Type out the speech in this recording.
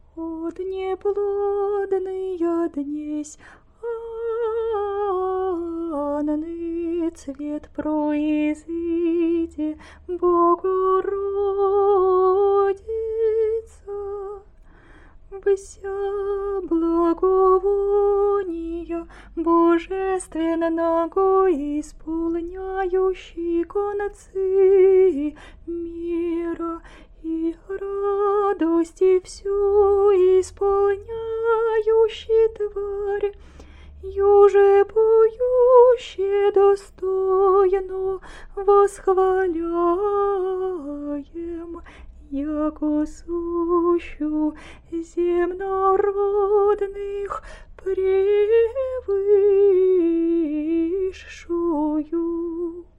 От неплодный днесь Анны цвет произведи, Богородица, вся благовония божественного исполняющий концы мира и радости всю исполняющий тварь, юже поюще достойно восхваляем, яко сущу земнородных превыше.